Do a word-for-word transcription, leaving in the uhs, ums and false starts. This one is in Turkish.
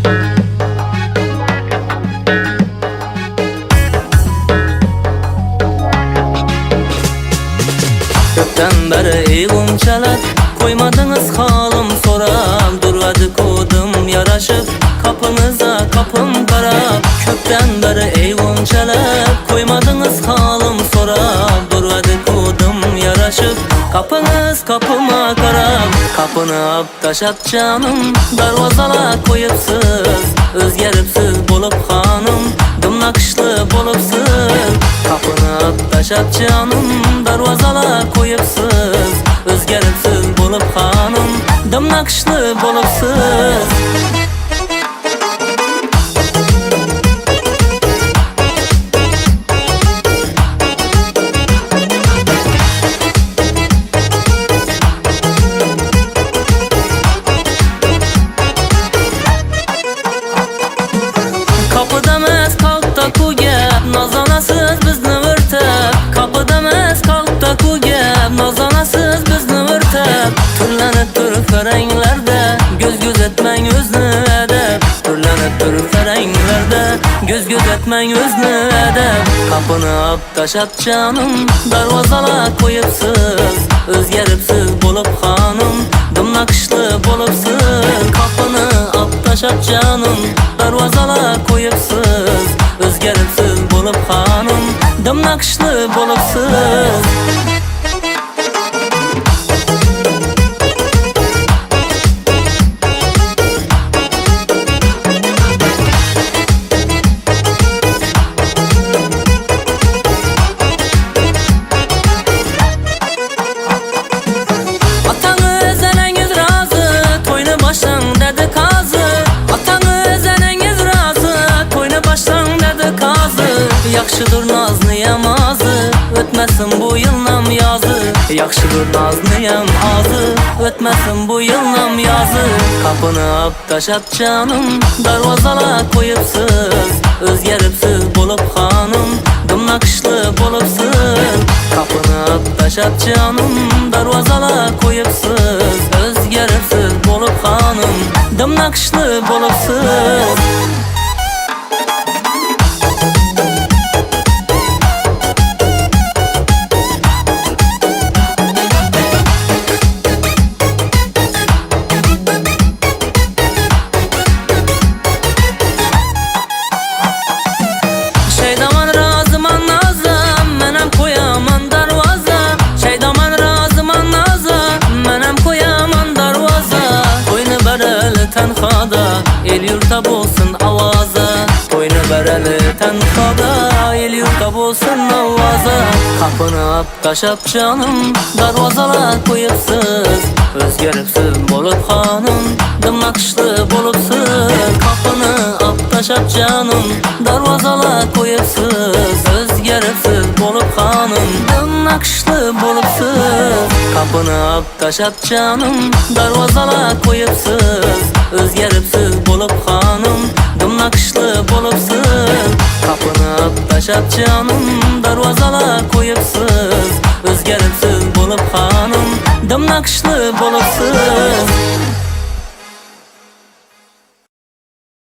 Köpten beri eğim çalar, koymadınız halim sorab. Durmadı kodum yaraşıp, kapınıza kapım karab. Köpten beri eğim çalar, koymadınız halim sorab. Durmadı kodum yaraşıp, kapınız kapıma karab. Kapını ap taşap canım, darvazala koyupsiz. Özgeripsiz bolup hanım, dımnakışlı bolupsiz. Kapını ap taşap canım, darvazala koyupsiz. Özgeripsiz bolup hanım, dımnakışlı bolupsiz. Kapıda mes kalkta ku gep, nazanasız bizni vırtep. Kapıda mes kalkta ku gep, nazanasız bizni vırtep. Türlenip tur ferenglerde, göz göz etmen özünü edep. Türlenip tur ferenglerde, göz göz etmen özünü edep. Kapını ap taşap canım, darvazala koyupsiz. Özgeripsiz bolup hanım, dımnakışlı bolupsiz. Kapını ap taşap canım, darvazala koyupsiz. Özgeripsiz bolup hanım, dımnakışlı bolupsiz. Yaxşıdır naznıyam azı, ötmesin bu yılnam yazı. Yaxşıdır naznıyam azı, ötmesin bu yılnam yazı. Kapını ap taşap canım, darvazala koyupsiz. Özgeripsiz bolup hanım, dımnakışlı bolupsiz. Kapını ap taşap canım, darvazala koyupsiz. Özgeripsiz bolup hanım, dımnakışlı bolupsiz. Şeydaman razıman nazım, menem koyaman darvaza. Şeydaman razıman nazım, menem koyaman darvaza. Toynu bereli tenhada, el yurta bolsun avaza. Toynu bereli tenhada, el yurta bolsun avaza. Kapını ap taşap canım, darvazala koyupsiz. Özgeripsiz bolup hanım, dımnakışlı bolupsiz. Kapını ap taşap canım, darvazala koyupsiz. Özgeripsiz bolup hanım, dımnakışlı bolupsiz. Kapını ap taşap canım, darvazala koyupsiz. Özgeripsiz bolup hanım, dımnakışlı bolupsiz. Kapını ap taşap canım, darvazala koyupsiz. Özgeripsiz bolup hanım, dımnakışlı bolupsiz.